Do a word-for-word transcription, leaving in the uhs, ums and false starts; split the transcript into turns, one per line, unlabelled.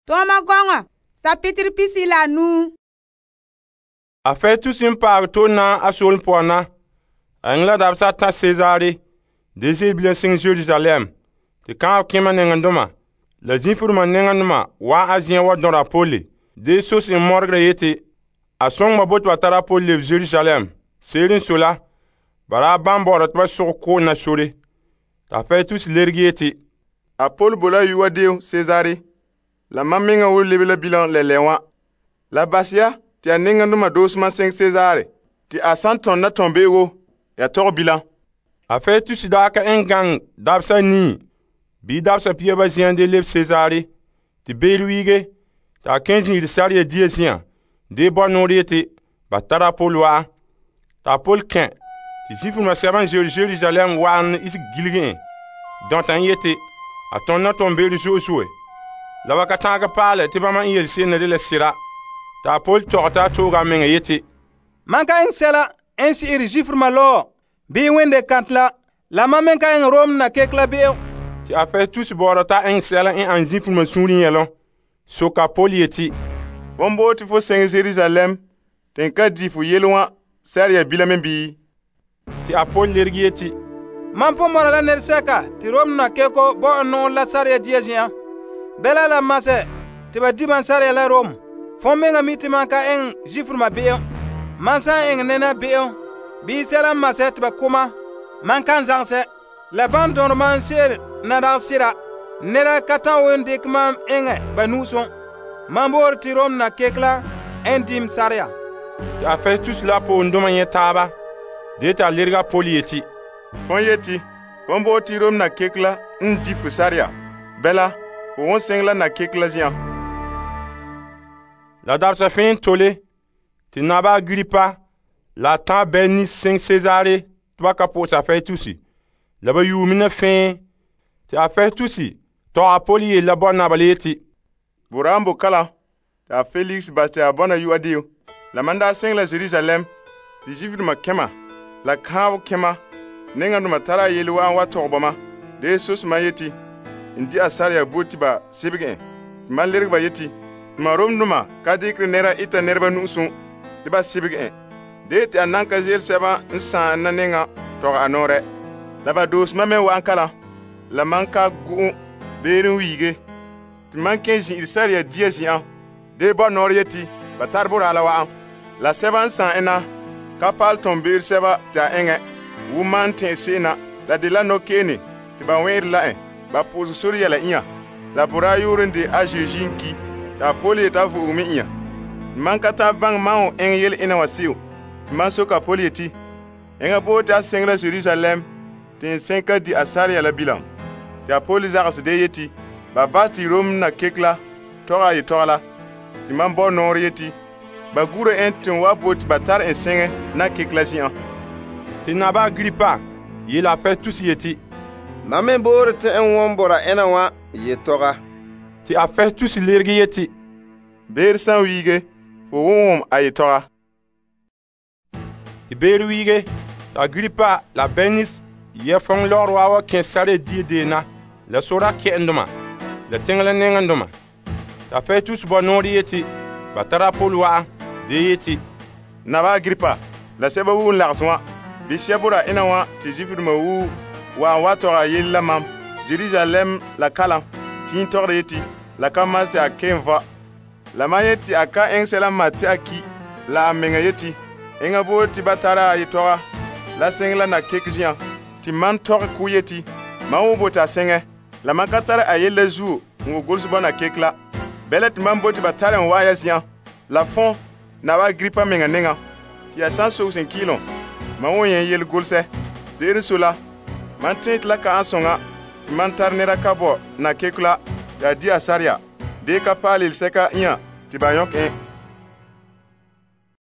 Toma gonga, chapitre pisi la nu.
A fait tout simple to na a sol pona. Angla da sa ta Césaré. Desi bien sing Jérusalem. Te kan kema nengandoma. La zinfurma nengandoma wa azien wa don rapole. De sos in morgre yete. A song ma bot watara pole Jérusalem. Serin sola. Bara bambora twa soko na sore. Ta fait tous lergiete.
A Paul bola yuwa deo Césaré. La maminga wo lebe la bilan le lewa. La basia ti a nengandoma dosma sing Césaré. Ti a santon na tombe wo. Ya tor bilan.
A fait tous daka en gang dabsa ni. Bi dabsa pie ba zien de leb Césaré. Ti beruige. Ta quinze ni de sarie diezien. De bon noriete. Ba tara Paul wa. Ta Paul ken. Ti zifu ma serban Jérusalem wan is gilgen. Dans tan yete. A ton na tombe de Josué. La wakatanga pale ti ba man yel sene de la sira. Ta Paul torta toga menga yete.
Manka en sela en si iri jifur malo. Bi wende kantla. La mamen ka en Rome na kekla bi.
Ti a fait tous borata en sela en an jifur ma suri yelon. So ka Paul yeti.
Bombo ti fo seng Jérusalem. Ten ka jifu yelwa saria bilamen bi.
Ti a Paul lergi yeti.
Mampo mora la nerseka ti Rome na keko bo non la saria diezien. Bela la mase ti ba diban saria la Rome. Fomenga miti manka en jifur ma bi. Mansa en nena bi. Bi sera mase ti ba kuma. Mankan zangse. La ban don man ser na da sira. Nera katan wende kma enge ba nuson. Mambor ti Rome na kekla en dim saria.
Ti a fait tous la po ndoma yetaba. De ta lerga Paul yeti.
Fon yeti. Bombo ti Rome na kekla ndifu saria. Bela. On sengla na kekla zian.
La dabsa fin tole. Ti naba Agrippa. La tan beni sing Césaré. Toi kapo sa fait tousi. La ba yu mina fin. Ti a fait tousi. To Apoli la bon nabaleti.
Burambo kala. Ta Félix baste abona yu adio. La manda sengla Jérusalem. Ti jifidu ma kema. La kawo kema. Nenga numa tara yelu an wa torbama. De sos ma yeti. Indi asaria boti ba sibige. Man lerg ba yeti. Ma rom numa kadikri nera ita nerba nusun. Di ba sibige. De ti ananka zel seba nsan na nenga tor anore. La ba dos ma me wa ankala. La manka gu berin wige. Ti man kenzi isaria diezi an. De ba nor yeti. Ba tarbura ala wa an. La seba nsan ena. Kapal tombir seba ta enge. Woman ten sena. La de la no kene. Ti ba wer la en. Ba pozu suri yala iya. La bura yurin de ajejinki. Ta poli ta fu umi iya. Man kata bang mao en yel ina wasiu. Man soka poli eti. Enga bo ta sengla Jérusalem. Ten senka di asari yala bilan. Ta poli zagas de yeti. Ba bati Rome na kekla. Tora yi tora la. Ti man bo nor yeti. Ba guro en tun wa boti batar en senge na kekla zian.
Ti naba Agrippa. Il a fait tous yeti.
Mamen bor te en wombora ena wa ye toga.
Ti a fait tous lergi yeti.
Ber san wige. Fo wom a ye toga.
Ti ber wige. Agrippa la benis. Ye fong lor wawa ken sare di dena. La sora ke endoma. La tingla nengandoma. Ta fait tous bonori yeti. Batara Paul wa de yeti.
Naba Agrippa. La seba wu lakswa. Bi shebura ina wa ti jifidu ma wu. Wa watora yella mam. Jérusalem la kala. Tin torde yeti. La kamase a kenva. La mayeti aka engsela mati aki. La amenga yeti. Enga bo ti batara yitora. La sengla na kekjian. Ti man tor ku yeti. Ma wo ta senge. La makatara a yella zu. Ngo golsu bona kekla. Belet man bo ti batara wa yasian. La fond na ba Agrippa menga nenga. Ti a san so sen kilon. Ma wo yen yel golse. Seri sola. Man tent la ka ansonga. Man tar nera kabo na kekla. Ya di asaria. De ka palil seka iya. Ti ba yok en.